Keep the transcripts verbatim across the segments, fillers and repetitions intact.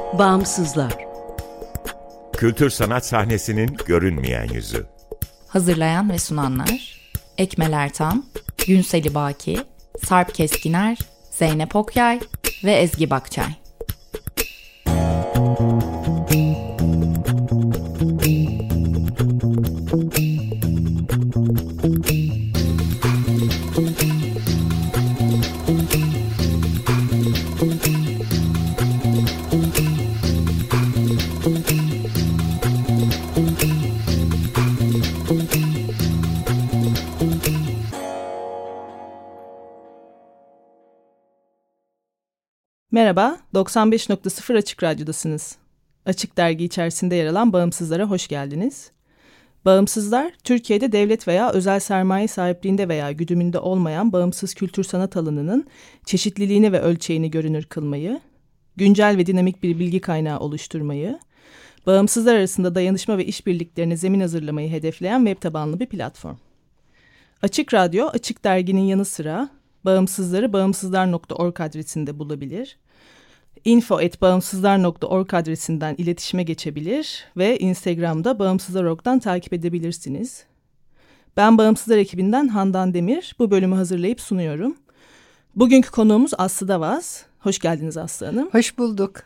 Bağımsızlar. Kültür sanat sahnesinin görünmeyen yüzü. Hazırlayan ve sunanlar Ekmel Ertan, Günseli Baki, Sarp Keskiner, Zeynep Okyay ve Ezgi Bakçay. Merhaba, doksan beş nokta sıfır Açık Radyo'dasınız. Açık Dergi içerisinde yer alan Bağımsızlar'a hoş geldiniz. Bağımsızlar, Türkiye'de devlet veya özel sermaye sahipliğinde veya güdümünde olmayan bağımsız kültür sanat alanının çeşitliliğini ve ölçeğini görünür kılmayı, güncel ve dinamik bir bilgi kaynağı oluşturmayı, bağımsızlar arasında dayanışma ve işbirliklerine zemin hazırlamayı hedefleyen web tabanlı bir platform. Açık Radyo, Açık Dergi'nin yanı sıra Bağımsızları bağımsızlar nokta org adresinde bulabilir. info at bağımsızlar nokta org adresinden iletişime geçebilir ve Instagram'da Bağımsızlar nokta org'dan takip edebilirsiniz. Ben Bağımsızlar ekibinden Handan Demir, bu bölümü hazırlayıp sunuyorum. Bugünkü konuğumuz Aslı Davaz. Hoş geldiniz Aslı Hanım. Hoş bulduk.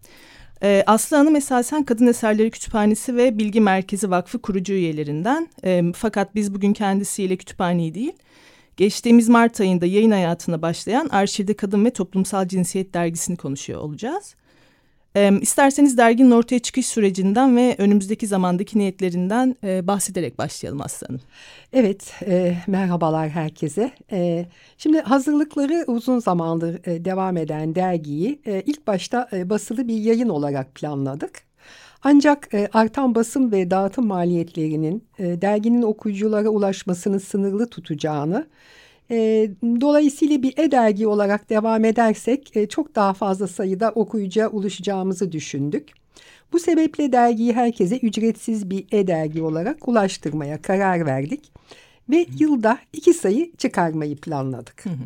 Ee, Aslı Hanım esasen Kadın Eserleri Kütüphanesi ve Bilgi Merkezi Vakfı kurucu üyelerinden. Ee, fakat biz bugün kendisiyle kütüphaneyi değil, geçtiğimiz Mart ayında yayın hayatına başlayan Arşivde Kadın ve Toplumsal Cinsiyet dergisini konuşuyor olacağız. Ee, isterseniz derginin ortaya çıkış sürecinden ve önümüzdeki zamandaki niyetlerinden e, bahsederek başlayalım Aslı Hanım. Evet, e, merhabalar herkese. E, şimdi hazırlıkları uzun zamandır e, devam eden dergiyi e, ilk başta e, basılı bir yayın olarak planladık. Ancak e, artan basım ve dağıtım maliyetlerinin e, derginin okuyuculara ulaşmasını sınırlı tutacağını, e, dolayısıyla bir e-dergi olarak devam edersek e, çok daha fazla sayıda okuyucuya ulaşacağımızı düşündük. Bu sebeple dergiyi herkese ücretsiz bir e-dergi olarak ulaştırmaya karar verdik ve yılda iki sayı çıkarmayı planladık. Hı hı.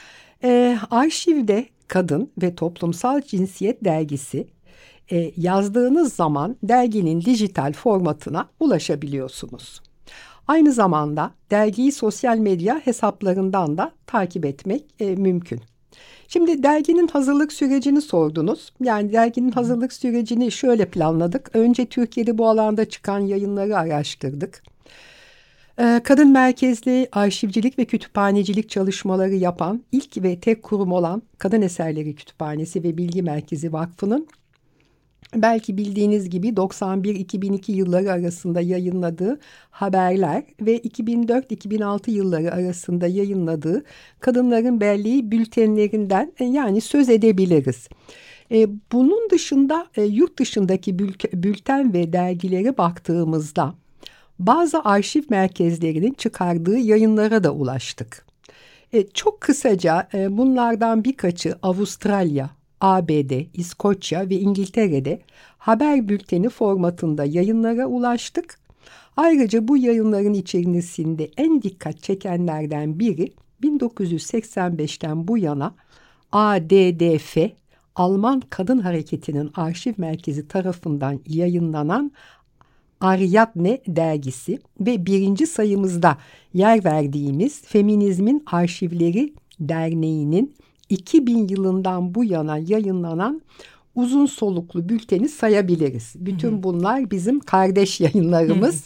E, Arşivde Kadın ve Toplumsal Cinsiyet dergisi, E, yazdığınız zaman derginin dijital formatına ulaşabiliyorsunuz. Aynı zamanda dergiyi sosyal medya hesaplarından da takip etmek e, mümkün. Şimdi derginin hazırlık sürecini sordunuz. Yani derginin hazırlık sürecini şöyle planladık. Önce Türkiye'de bu alanda çıkan yayınları araştırdık. E, kadın merkezli arşivcilik ve kütüphanecilik çalışmaları yapan ilk ve tek kurum olan Kadın Eserleri Kütüphanesi ve Bilgi Merkezi Vakfı'nın belki bildiğiniz gibi doksan bir iki bin iki yılları arasında yayınladığı haberler ve iki bin dört iki bin altı yılları arasında yayınladığı kadınların belleği bültenlerinden yani söz edebiliriz. E, bunun dışında e, yurt dışındaki bülke, bülten ve dergilere baktığımızda bazı arşiv merkezlerinin çıkardığı yayınlara da ulaştık. E, çok kısaca e, bunlardan birkaçı Avustralya, A B D, İskoçya ve İngiltere'de haber bülteni formatında yayınlara ulaştık. Ayrıca bu yayınların içerisinde en dikkat çekenlerden biri bin dokuz yüz seksen beşten bu yana A D D F, Alman Kadın Hareketi'nin arşiv merkezi tarafından yayınlanan Ariadne dergisi ve birinci sayımızda yer verdiğimiz Feminizmin Arşivleri Derneği'nin iki bin yılından bu yana yayınlanan uzun soluklu bülteni sayabiliriz. Bütün bunlar bizim kardeş yayınlarımız.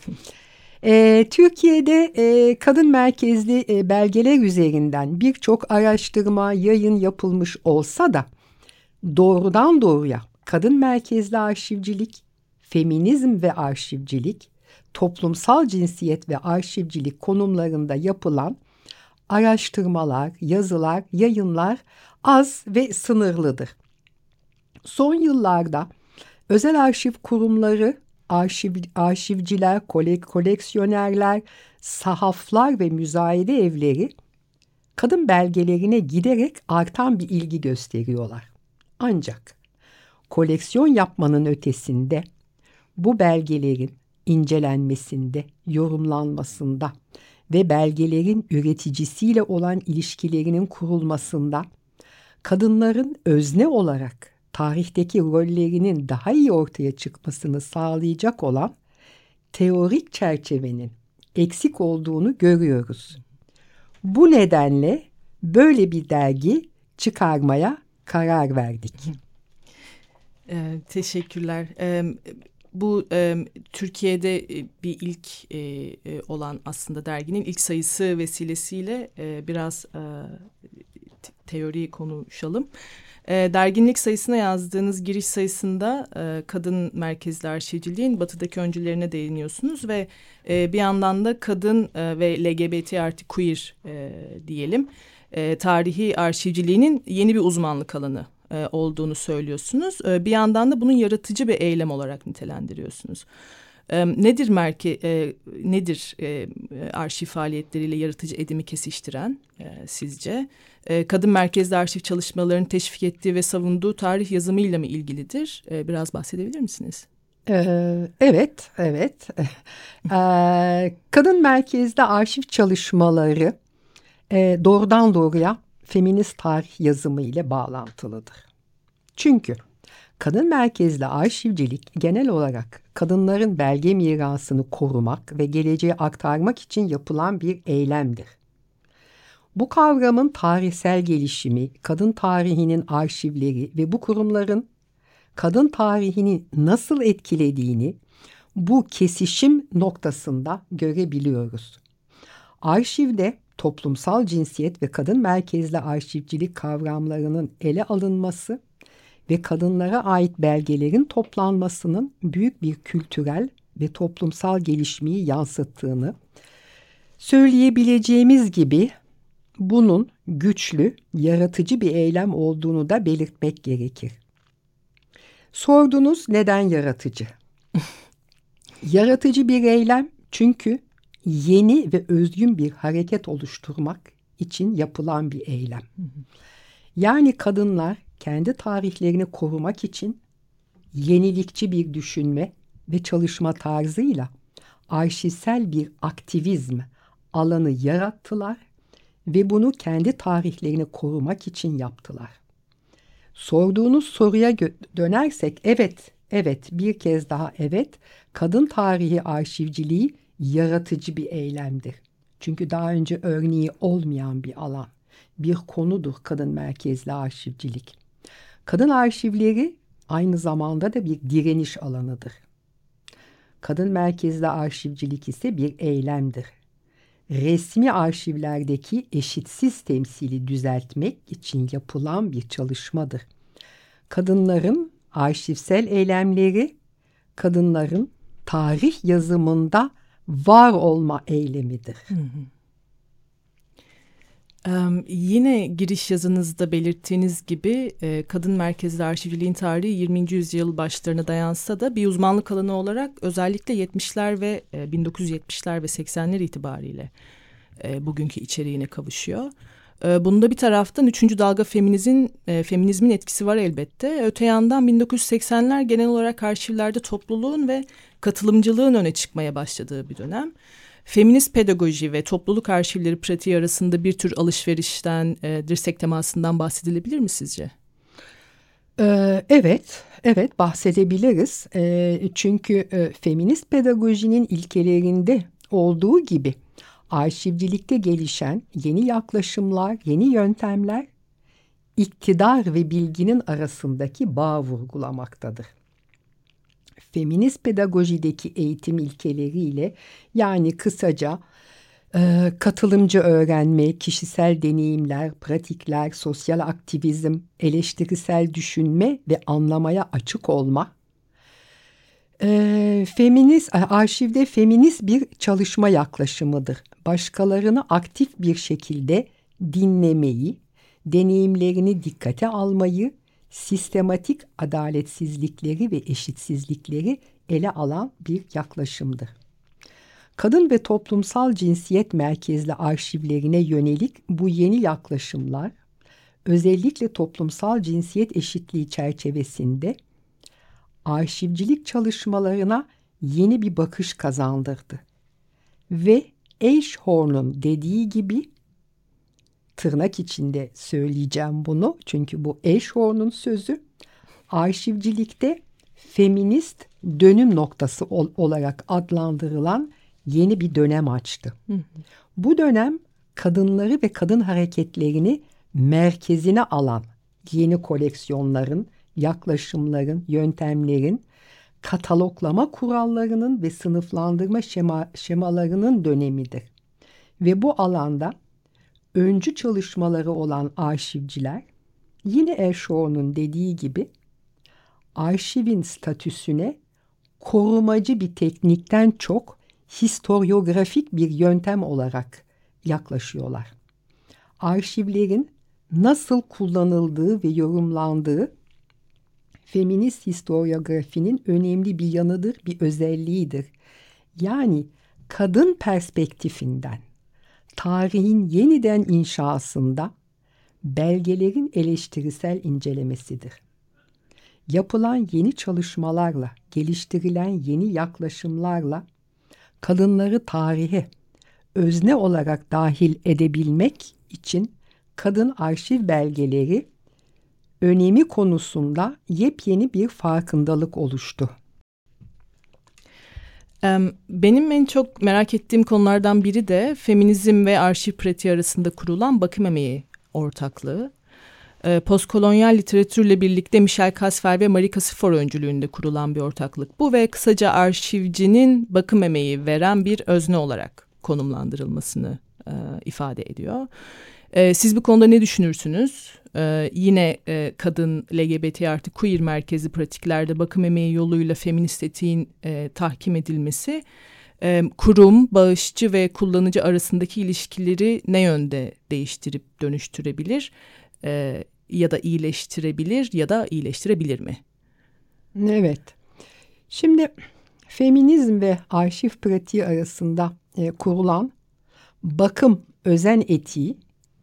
ee, Türkiye'de e, kadın merkezli e, belgeler üzerinden birçok araştırma, yayın yapılmış olsa da doğrudan doğruya kadın merkezli arşivcilik, feminizm ve arşivcilik, toplumsal cinsiyet ve arşivcilik konumlarında yapılan araştırmalar, yazılar, yayınlar az ve sınırlıdır. Son yıllarda özel arşiv kurumları, arşiv, arşivciler, kolek, koleksiyonerler, sahaflar ve müzayede evleri kadın belgelerine giderek artan bir ilgi gösteriyorlar. Ancak koleksiyon yapmanın ötesinde bu belgelerin incelenmesinde, yorumlanmasında ve belgelerin üreticisiyle olan ilişkilerinin kurulmasında kadınların özne olarak tarihteki rollerinin daha iyi ortaya çıkmasını sağlayacak olan teorik çerçevenin eksik olduğunu görüyoruz. Bu nedenle böyle bir dergi çıkarmaya karar verdik. Ee, teşekkürler. Ee, bu e, Türkiye'de bir ilk e, e, olan aslında derginin ilk sayısı vesilesiyle e, biraz e, teoriyi konuşalım. E, derginin ilk sayısına yazdığınız giriş sayısında e, kadın merkezli arşivciliğin batıdaki öncülerine değiniyorsunuz ve e, bir yandan da kadın e, ve L G B T artı queer e, diyelim e, tarihi arşivciliğinin yeni bir uzmanlık alanı e, olduğunu söylüyorsunuz. E, bir yandan da bunun yaratıcı bir eylem olarak nitelendiriyorsunuz. E, nedir merke e, nedir e, arşiv faaliyetleriyle yaratıcı edimi kesiştiren e, sizce? E, kadın merkezli arşiv çalışmalarını teşvik ettiği ve savunduğu tarih yazımıyla mı ilgilidir? E, biraz bahsedebilir misiniz? Ee, evet, evet. ee, kadın merkezli arşiv çalışmaları e, doğrudan doğruya feminist tarih yazımı ile bağlantılıdır. Çünkü kadın merkezli arşivcilik genel olarak kadınların belge mirasını korumak ve geleceğe aktarmak için yapılan bir eylemdir. Bu kavramın tarihsel gelişimi, kadın tarihinin arşivleri ve bu kurumların kadın tarihini nasıl etkilediğini bu kesişim noktasında görebiliyoruz. Arşivde toplumsal cinsiyet ve kadın merkezli arşivcilik kavramlarının ele alınması ve kadınlara ait belgelerin toplanmasının büyük bir kültürel ve toplumsal gelişmeyi yansıttığını söyleyebileceğimiz gibi bunun güçlü, yaratıcı bir eylem olduğunu da belirtmek gerekir. Sordunuz neden yaratıcı? Yaratıcı bir eylem çünkü yeni ve özgün bir hareket oluşturmak için yapılan bir eylem. Yani kadınlar kendi tarihlerini korumak için yenilikçi bir düşünme ve çalışma tarzıyla arşivsel bir aktivizm alanı yarattılar ve bunu kendi tarihlerini korumak için yaptılar. Sorduğunuz soruya gö- dönersek evet, evet bir kez daha evet, kadın tarihi arşivciliği yaratıcı bir eylemdir. Çünkü daha önce örneği olmayan bir alan, bir konudur kadın merkezli arşivcilik. Kadın arşivleri aynı zamanda da bir direniş alanıdır. Kadın merkezli arşivcilik ise bir eylemdir. Resmi arşivlerdeki eşitsiz temsili düzeltmek için yapılan bir çalışmadır. Kadınların arşivsel eylemleri, kadınların tarih yazımında var olma eylemidir. Hı hı. Ee, yine giriş yazınızda belirttiğiniz gibi e, kadın merkezli arşivciliğin tarihi yirminci yüzyıl başlarına dayansa da bir uzmanlık alanı olarak özellikle yetmişler ve e, bin dokuz yüz yetmişler ve seksenler itibariyle e, bugünkü içeriğine kavuşuyor. E, bunda bir taraftan üçüncü dalga feminizmin, e, feminizmin etkisi var elbette. Öte yandan bin dokuz yüz seksenler genel olarak arşivlerde topluluğun ve katılımcılığın öne çıkmaya başladığı bir dönem. Feminist pedagoji ve topluluk arşivleri pratiği arasında bir tür alışverişten, e, dirsek temasından bahsedilebilir mi sizce? Ee, evet, evet bahsedebiliriz. Ee, çünkü e, feminist pedagojinin ilkelerinde olduğu gibi arşivcilikte gelişen yeni yaklaşımlar, yeni yöntemler iktidar ve bilginin arasındaki bağı vurgulamaktadır. Feminist pedagojideki eğitim ilkeleriyle yani kısaca e, katılımcı öğrenme, kişisel deneyimler, pratikler, sosyal aktivizm, eleştirisel düşünme ve anlamaya açık olma, e, feminist arşivde feminist bir çalışma yaklaşımıdır. Başkalarını aktif bir şekilde dinlemeyi, deneyimlerini dikkate almayı, sistematik adaletsizlikleri ve eşitsizlikleri ele alan bir yaklaşımdır. Kadın ve toplumsal cinsiyet merkezli arşivlerine yönelik bu yeni yaklaşımlar, özellikle toplumsal cinsiyet eşitliği çerçevesinde arşivcilik çalışmalarına yeni bir bakış kazandırdı. Ve Eichhorn'un dediği gibi, tırnak içinde söyleyeceğim bunu çünkü bu Eichhorn'un sözü, arşivcilikte feminist dönüm noktası ol- olarak adlandırılan yeni bir dönem açtı. Hı hı. Bu dönem kadınları ve kadın hareketlerini merkezine alan yeni koleksiyonların, yaklaşımların, yöntemlerin, kataloglama kurallarının ve sınıflandırma şema, şemalarının dönemidir. Ve bu alanda öncü çalışmaları olan arşivciler, yine Ershower'un dediği gibi, arşivin statüsüne korumacı bir teknikten çok historiografik bir yöntem olarak yaklaşıyorlar. Arşivlerin nasıl kullanıldığı ve yorumlandığı feminist historiografinin önemli bir yanıdır, bir özelliğidir. Yani kadın perspektifinden tarihin yeniden inşasında belgelerin eleştirisel incelemesidir. Yapılan yeni çalışmalarla, geliştirilen yeni yaklaşımlarla kadınları tarihe özne olarak dahil edebilmek için kadın arşiv belgeleri önemi konusunda yepyeni bir farkındalık oluştu. Benim en çok merak ettiğim konulardan biri de feminizm ve arşiv pratiği arasında kurulan bakım emeği ortaklığı. Postkolonyal literatürle birlikte Michel Casfer ve Marie Cassifor öncülüğünde kurulan bir ortaklık bu ve kısaca arşivcinin bakım emeği veren bir özne olarak konumlandırılmasını e, ifade ediyor. E, siz bu konuda ne düşünürsünüz? E, yine e, kadın, L G B T artı queer merkezi pratiklerde bakım emeği yoluyla feminist etiğin e, tahkim edilmesi e, kurum, bağışçı ve kullanıcı arasındaki ilişkileri ne yönde değiştirip dönüştürebilir? E, ya da iyileştirebilir ya da iyileştirebilir mi? Evet. Şimdi feminizm ve arşiv pratiği arasında e, kurulan bakım özen etiği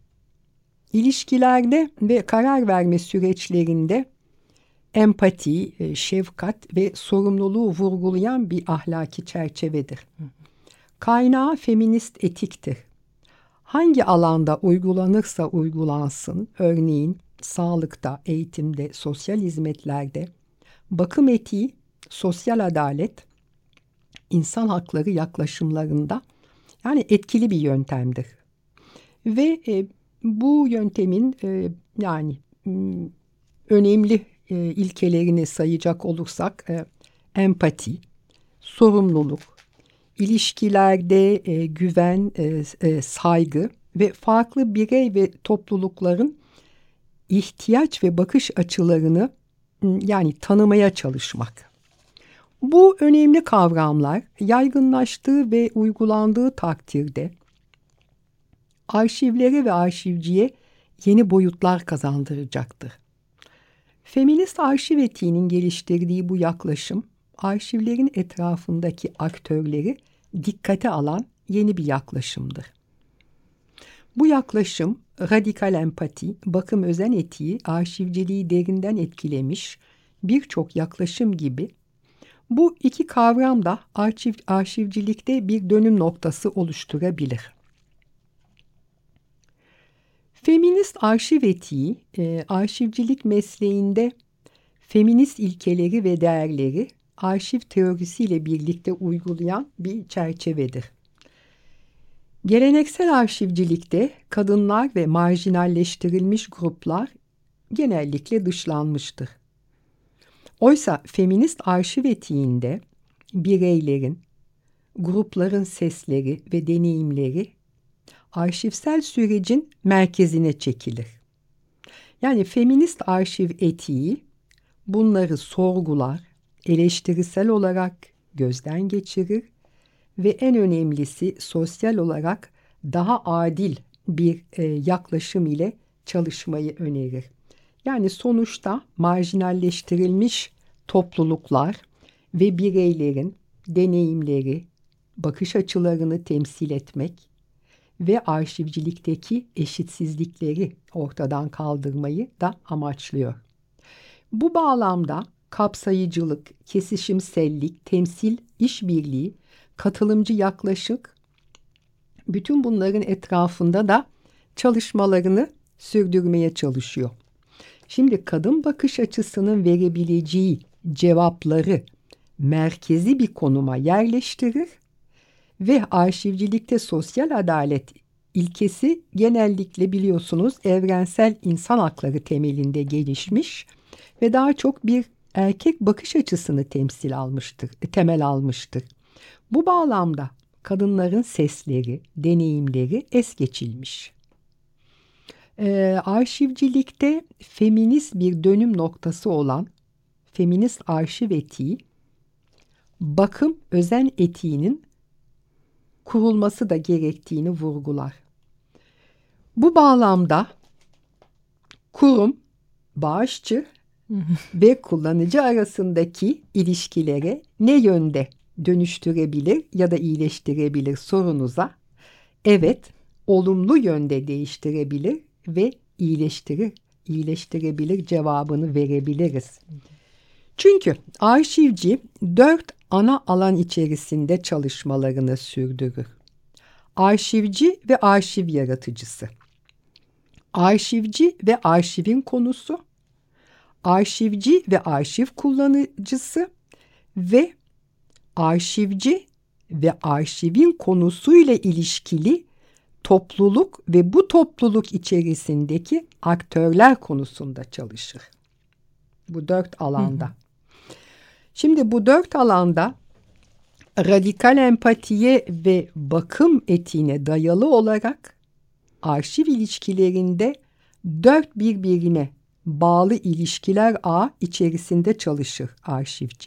ilişkilerde ve karar verme süreçlerinde empati, e, şefkat ve sorumluluğu vurgulayan bir ahlaki çerçevedir. Kaynağı feminist etiktir. Hangi alanda uygulanırsa uygulansın, örneğin sağlıkta, eğitimde, sosyal hizmetlerde, bakım etiği, sosyal adalet, insan hakları yaklaşımlarında yani etkili bir yöntemdir. Ve e, bu yöntemin e, yani m, önemli e, ilkelerini sayacak olursak e, empati, sorumluluk, İlişkilerde e, güven, e, e, saygı ve farklı birey ve toplulukların ihtiyaç ve bakış açılarını yani tanımaya çalışmak. Bu önemli kavramlar yaygınlaştığı ve uygulandığı takdirde arşivlere ve arşivciye yeni boyutlar kazandıracaktır. Feminist arşiv etiğinin geliştirdiği bu yaklaşım, arşivlerin etrafındaki aktörleri dikkate alan yeni bir yaklaşımdır. Bu yaklaşım radikal empati, bakım özen etiği, arşivciliği derinden etkilemiş birçok yaklaşım gibi bu iki kavram da arşiv, arşivcilikte bir dönüm noktası oluşturabilir. Feminist arşiv etiği, e, arşivcilik mesleğinde feminist ilkeleri ve değerleri arşiv teorisiyle birlikte uygulayan bir çerçevedir. Geleneksel arşivcilikte kadınlar ve marjinalleştirilmiş gruplar genellikle dışlanmıştır. Oysa feminist arşiv etiğinde bireylerin, grupların sesleri ve deneyimleri arşivsel sürecin merkezine çekilir. Yani feminist arşiv etiği bunları sorgular, eleştirisel olarak gözden geçirir ve en önemlisi sosyal olarak daha adil bir e, yaklaşım ile çalışmayı önerir. Yani sonuçta marjinalleştirilmiş topluluklar ve bireylerin deneyimleri, bakış açılarını temsil etmek ve arşivcilikteki eşitsizlikleri ortadan kaldırmayı da amaçlıyor. Bu bağlamda kapsayıcılık, kesişimsellik, temsil, işbirliği, katılımcı yaklaşık, bütün bunların etrafında da çalışmalarını sürdürmeye çalışıyor. Şimdi kadın bakış açısının verebileceği cevapları merkezi bir konuma yerleştirir ve arşivcilikte sosyal adalet ilkesi genellikle biliyorsunuz evrensel insan hakları temelinde gelişmiş ve daha çok bir erkek bakış açısını temsil almıştır, temel almıştır. Bu bağlamda kadınların sesleri, deneyimleri es geçilmiş. Ee, arşivcilikte feminist bir dönüm noktası olan feminist arşiv etiği, bakım özen etiğinin kurulması da gerektiğini vurgular. Bu bağlamda kurum, bağışçı ve kullanıcı arasındaki ilişkilere ne yönde dönüştürebilir ya da iyileştirebilir sorunuza evet, olumlu yönde değiştirebilir ve iyileştirir, iyileştirebilir cevabını verebiliriz. Çünkü arşivci dört ana alan içerisinde çalışmalarını sürdürür. Arşivci ve arşiv yaratıcısı. Arşivci ve arşivin konusu. Arşivci ve arşiv kullanıcısı ve arşivci ve arşivin konusuyla ilişkili topluluk ve bu topluluk içerisindeki aktörler konusunda çalışır. Bu dört alanda. Hı hı. Şimdi bu dört alanda radikal empatiye ve bakım etiğine dayalı olarak arşiv ilişkilerinde dört birbirine bağlı ilişkiler ağı içerisinde çalışır arşivci.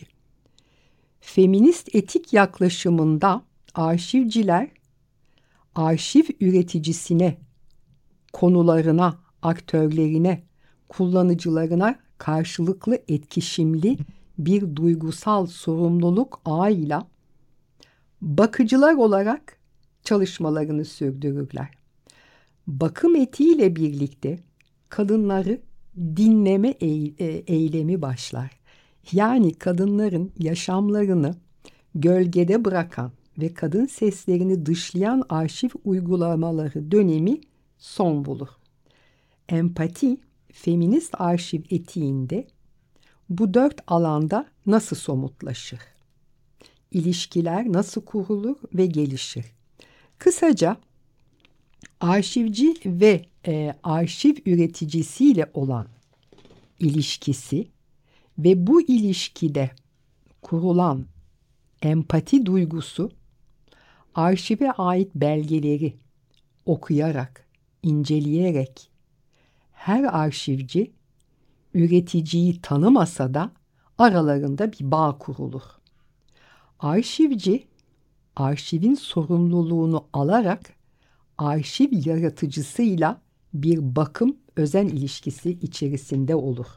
Feminist etik yaklaşımında arşivciler arşiv üreticisine, konularına, aktörlerine, kullanıcılarına karşılıklı etkileşimli bir duygusal sorumluluk ağıyla bakıcılar olarak çalışmalarını sürdürürler. Bakım etiğiyle birlikte kadınları dinleme eylemi başlar. Yani kadınların yaşamlarını gölgede bırakan ve kadın seslerini dışlayan arşiv uygulamaları dönemi son bulur. Empati, feminist arşiv etiğinde bu dört alanda nasıl somutlaşır? İlişkiler nasıl kurulur ve gelişir? Kısaca arşivci ve e, arşiv üreticisiyle olan ilişkisi ve bu ilişkide kurulan empati duygusu arşive ait belgeleri okuyarak, inceleyerek her arşivci üreticiyi tanımasa da aralarında bir bağ kurulur. Arşivci arşivin sorumluluğunu alarak arşiv yaratıcısıyla bir bakım özen ilişkisi içerisinde olur.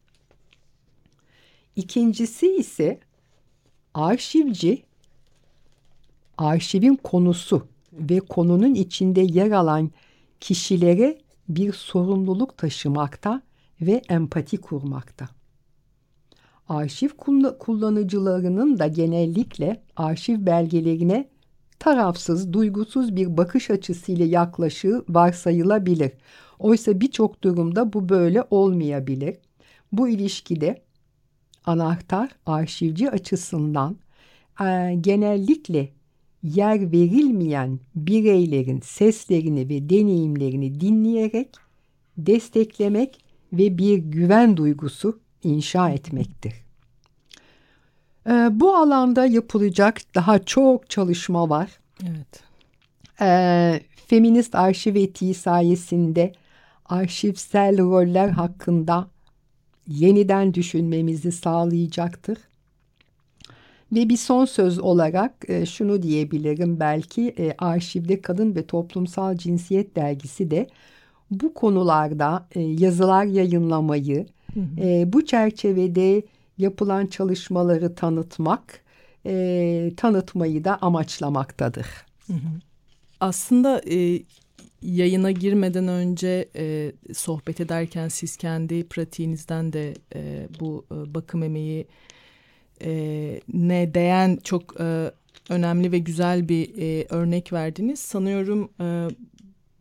İkincisi ise arşivci arşivin konusu ve konunun içinde yer alan kişilere bir sorumluluk taşımakta ve empati kurmakta. Arşiv kullanıcılarının da genellikle arşiv belgelerine tarafsız, duygusuz bir bakış açısıyla yaklaşığı varsayılabilir. Oysa birçok durumda bu böyle olmayabilir. Bu ilişkide anahtar arşivci açısından e, genellikle yer verilmeyen bireylerin seslerini ve deneyimlerini dinleyerek desteklemek ve bir güven duygusu inşa etmektir. E, bu alanda yapılacak daha çok çalışma var. Evet. E, feminist arşiv etiği sayesinde arşivsel roller hakkında yeniden düşünmemizi sağlayacaktır. Ve bir son söz olarak e, şunu diyebilirim belki e, Arşivde Kadın ve Toplumsal Cinsiyet dergisi de bu konularda e, yazılar yayınlamayı, hı hı. E, bu çerçevede yapılan çalışmaları tanıtmak, e, tanıtmayı da amaçlamaktadır. Hı hı. Aslında e, yayına girmeden önce e, sohbet ederken siz kendi pratiğinizden de e, bu e, bakım emeği e, ne değen çok e, önemli ve güzel bir e, örnek verdiniz. Sanıyorum e,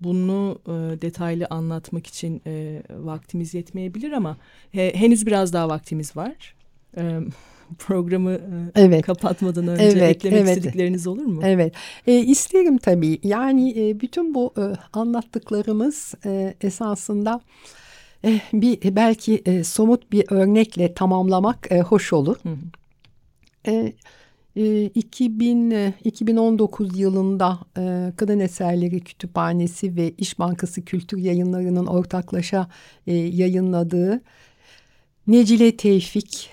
bunu e, detaylı anlatmak için e, vaktimiz yetmeyebilir ama he, henüz biraz daha vaktimiz var. E, programı e, evet. kapatmadan önce evet, eklemek evet. istedikleriniz olur mu? Evet, e, isterim tabii. Yani e, bütün bu e, anlattıklarımız e, esasında e, bir belki e, somut bir örnekle tamamlamak e, hoş olur. Hı hı. E, iki bin on dokuz yılında Kadın Eserleri Kütüphanesi ve İş Bankası Kültür Yayınları'nın ortaklaşa yayınladığı Necile Tevfik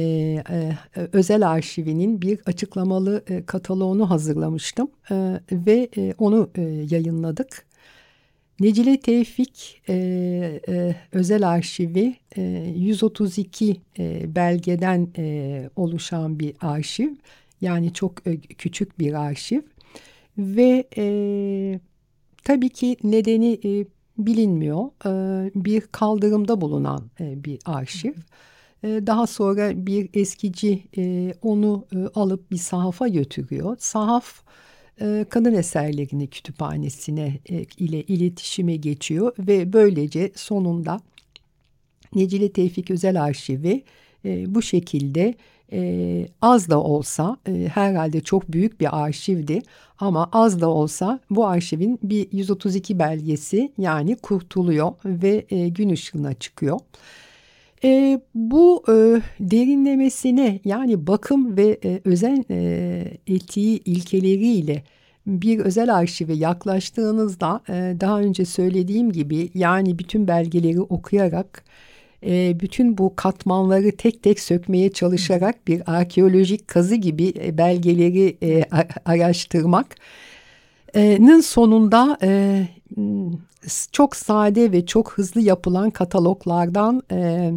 Özel Arşivi'nin bir açıklamalı kataloğunu hazırlamıştım ve onu yayınladık. Necile Tevfik e, e, Özel Arşivi e, yüz otuz iki e, belgeden e, oluşan bir arşiv. Yani çok e, küçük bir arşiv. Ve e, tabii ki nedeni e, bilinmiyor. E, bir kaldırımda bulunan e, bir arşiv. E, daha sonra bir eskici e, onu e, alıp bir sahafa götürüyor. Sahaf Kadın Eserlerini Kütüphanesi'ne ile iletişime geçiyor ve böylece sonunda Necile Tevfik Özel Arşivi bu şekilde az da olsa, herhalde çok büyük bir arşivdi ama az da olsa bu arşivin bir yüz otuz iki belgesi yani kurtuluyor ve gün ışığına çıkıyor. E, bu e, derinlemesine yani bakım ve e, özen e, etiği ilkeleriyle bir özel arşive yaklaştığınızda e, daha önce söylediğim gibi yani bütün belgeleri okuyarak e, bütün bu katmanları tek tek sökmeye çalışarak bir arkeolojik kazı gibi e, belgeleri e, araştırmak'nın sonunda e, çok sade ve çok hızlı yapılan kataloglardan e,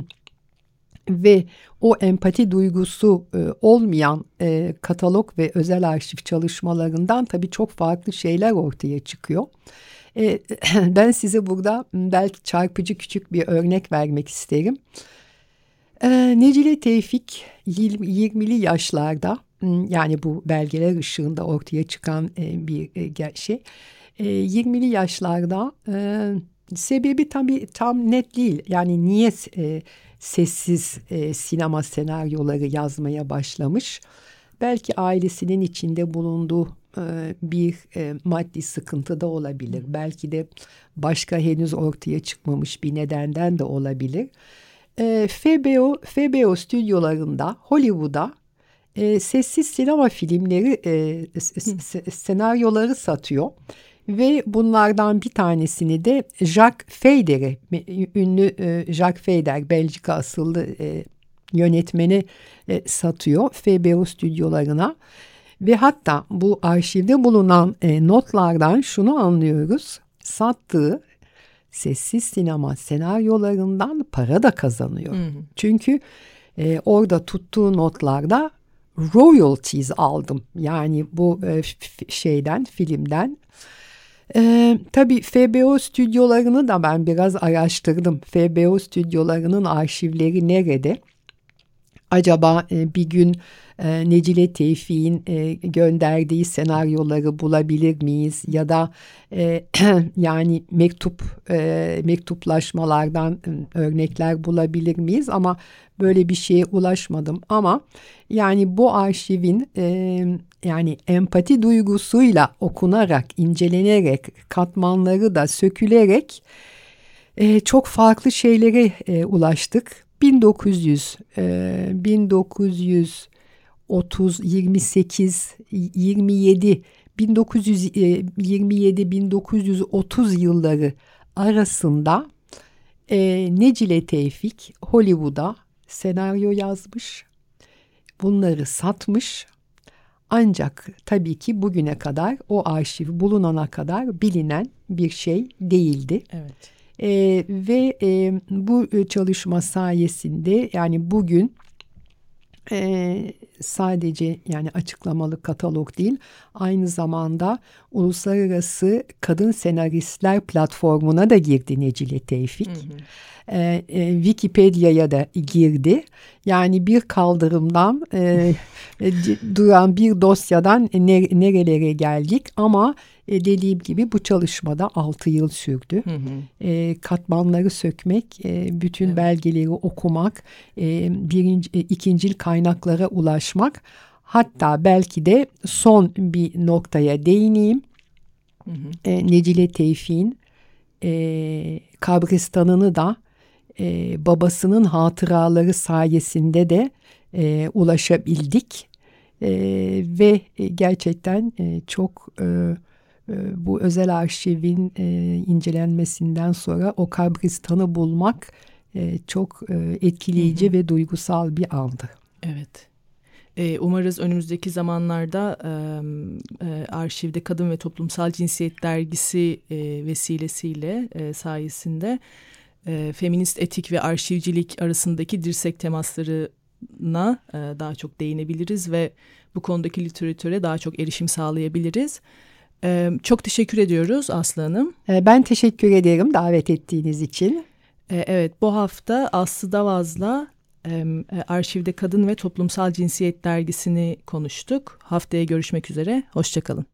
ve o empati duygusu e, olmayan e, katalog ve özel arşiv çalışmalarından tabii çok farklı şeyler ortaya çıkıyor. E, ben size burada belki çarpıcı küçük bir örnek vermek isterim. E, Necile Tevfik yirmili yaşlarda yani bu belgeler ışığında ortaya çıkan e, bir e, şey. E, yirmili yaşlarda e, sebebi tabii tam net değil. Yani niye e, sessiz e, sinema senaryoları yazmaya başlamış? Belki ailesinin içinde bulunduğu e, bir e, maddi sıkıntı da olabilir. Belki de başka henüz ortaya çıkmamış bir nedenden de olabilir. E, F B O, F B O stüdyolarında Hollywood'a e, sessiz sinema filmleri, e, s- senaryoları satıyor. Ve bunlardan bir tanesini de Jacques Feyder'e, ünlü e, Jacques Feyder, Belçika asıllı e, yönetmeni e, satıyor F B O stüdyolarına. Ve hatta bu arşivde bulunan e, notlardan şunu anlıyoruz. Sattığı sessiz sinema senaryolarından para da kazanıyor. Hı hı. Çünkü e, orada tuttuğu notlarda royalties aldım. Yani bu e, f- şeyden, filmden. Ee, tabii F B O stüdyolarını da ben biraz araştırdım. F B O stüdyolarının arşivleri nerede? Acaba e, bir gün e, Necile Tevfik'in e, gönderdiği senaryoları bulabilir miyiz? Ya da e, yani mektup e, mektuplaşmalardan e, örnekler bulabilir miyiz? Ama böyle bir şeye ulaşmadım. Ama yani bu arşivin e, yani empati duygusuyla okunarak, incelenerek, katmanları da sökülerek e, çok farklı şeylere e, ulaştık. bin dokuz yüz, e, bin dokuz yüz otuz, yirmi sekiz, yirmi yedi, bin dokuz yüz yirmi yedi bin dokuz yüz otuz yılları arasında e, Necile Tevfik Hollywood'a senaryo yazmış, bunları satmış. Ancak tabii ki bugüne kadar o arşiv bulunana kadar bilinen bir şey değildi. Evet. Ee, ve e, bu çalışma sayesinde yani bugün e, sadece yani açıklamalı katalog değil, aynı zamanda Uluslararası Kadın Senaristler Platformu'na da girdi Necile Tevfik. Hı hı. E, e, Wikipedia'ya da girdi. Yani bir kaldırımdan e, e, duran bir dosyadan ne, nerelere geldik ama E, dediğim gibi bu çalışmada altı yıl sürdü. Hı hı. E, katmanları sökmek, e, bütün evet. belgeleri okumak, e, birinci, e, ikincil kaynaklara ulaşmak. Hatta belki de son bir noktaya değineyim. Hı hı. E, Necile Tevfik'in e, kabristanını da e, babasının hatıraları sayesinde de e, ulaşabildik. E, ve gerçekten e, çok e, e, bu özel arşivin e, incelenmesinden sonra o kabristanı bulmak e, çok e, etkileyici hı hı. ve duygusal bir andı. Evet. E, umarız önümüzdeki zamanlarda e, e, arşivde Kadın ve Toplumsal Cinsiyet dergisi e, vesilesiyle e, sayesinde e, feminist etik ve arşivcilik arasındaki dirsek temaslarına e, daha çok değinebiliriz ve bu konudaki literatüre daha çok erişim sağlayabiliriz. E, çok teşekkür ediyoruz Aslı Hanım. E, ben teşekkür ederim davet ettiğiniz için. E, evet, bu hafta Aslı Davaz'la e, Arşivde Kadın ve Toplumsal Cinsiyet dergisini konuştuk. Haftaya görüşmek üzere, hoşça kalın.